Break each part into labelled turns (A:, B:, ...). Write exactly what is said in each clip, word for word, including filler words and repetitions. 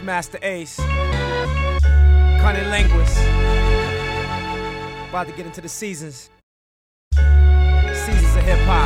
A: Master Ace, Cunning Linguist. About to get into the seasons. Seasons of hip hop.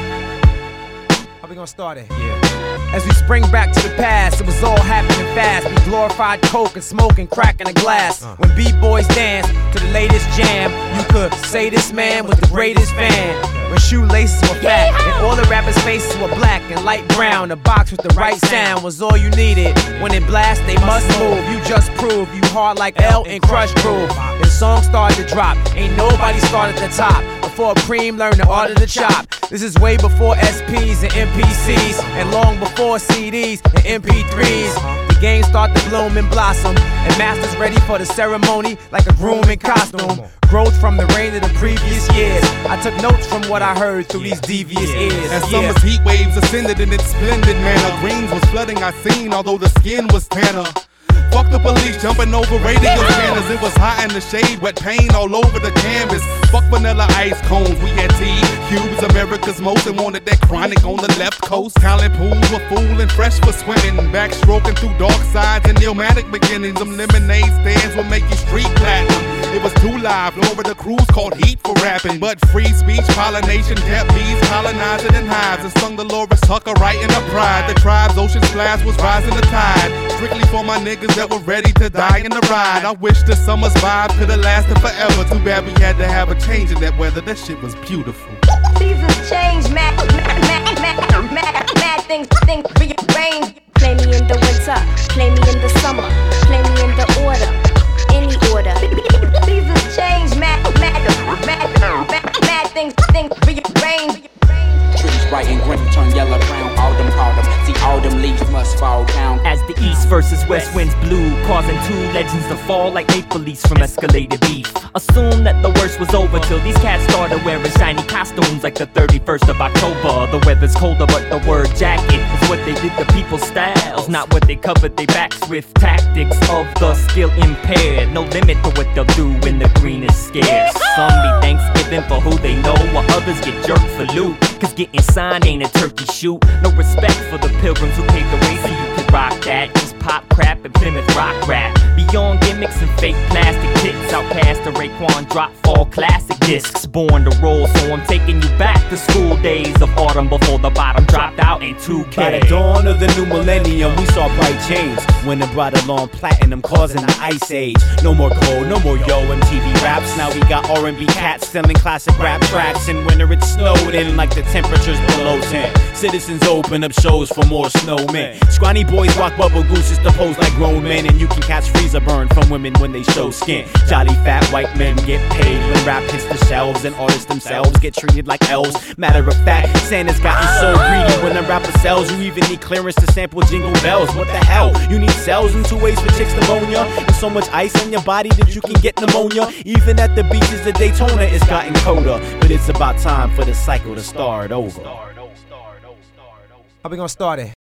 A: How we gonna start it? Yeah. As we spring back to the past, it was all happening fast. We glorified coke and smoke and crack in a glass. Uh. When b-boys danced to the latest jam, you could say this man was the greatest fan. When shoelaces were fat and all the rappers' faces were black and light brown, the box with the right sound was all you needed. When it blasts, they must move. You just prove you hard like L and Crush Groove. Then songs started to drop. Ain't nobody started at the top before Preem learned the art of the chop. This is way before S Ps and M P Cs and long before C Ds and M P threes. The game start to bloom and blossom, and masters ready for the ceremony like a groom in costume. Growth from the rain of the previous years. I took notes from what I heard through these devious ears.
B: As summer's heat waves ascended in its splendid manner, greens was flooding our scene, although the skin was tanner. Fuck the police jumping over radio scanners. It was hot in the shade, wet paint all over the canvas. Fuck vanilla ice cones, we had tea cubes, America's most, and wanted that chronic on the left coast. Talent pools were full and fresh for swimming, backstroking through dark sides and Illmatic beginnings. Them lemonade stands will make you street platinum. It was too live, Florida crews called heat for rapping. But free speech, pollination, kept bees colonizing in hives, and sung Dolores Tucker right in her pride. The tribe's ocean splash was rising the tide, strictly for my niggas that were ready to die in the ride. I wish the summer's vibe could've lasted forever. Too bad we had to have a change in that weather. That shit was beautiful.
C: Seasons change, mad, mad, mad, mad, mad, mad things, things rearrange.
D: Play me in the winter, play me in the summer, play me in the order, any order.
C: Seasons change, mad, mad, mad, mad, mad things, things rearrange.
E: Trees bright and green turn yellow brown, autumn, autumn. See, autumn leaves must fall down.
F: As the east versus west winds blew, causing two legends to fall like maple leaves from escalated beef. Assume that the worst was over till these cats started wearing shiny costumes like the thirty-first of October. The weather's colder, but the word jacket is what they did to people's styles, not what they covered their backs with. Tactics of the skill impaired, no limit to what they'll do when the green is scarce. Some be Thanksgiving for who they know, while others get jerked for loot. Cause getting signed ain't a turkey shoot. No respect for the pilgrims who paved the way so you could rock that. Just pop crap and Plymouth rock rap. Beyond gimmicks and fake plastic tits, out past the Raekwon drop fall classic discs. Born to roll, so I'm taking you back to school days of autumn before the bottom dropped out in two K.
G: By the dawn of the new millennium, we saw bright change when it brought along platinum, causing the ice age. No more cold, no more yo M T V raps. Now we got R and B cats selling classic rap tracks. In winter it snowed in like the temperature's below ten. Citizens open up shows for more snowmen. Scrawny boys rock bubble gooses to pose like grown men, and you can catch freezer burn from women when they show skin. Jolly fat white men get paid when rap hits the shelves, and artists themselves get treated like elves. Matter of fact, Santa's gotten so greedy when a rapper sells, you even need clearance to sample Jingle Bells. What the hell? You need cells in two ways for chicks pneumonia, and so much ice on your body that you can get pneumonia. Even at the beaches of Daytona, it's gotten colder, but it's about time for the cycle to start over.
A: How we gonna start it?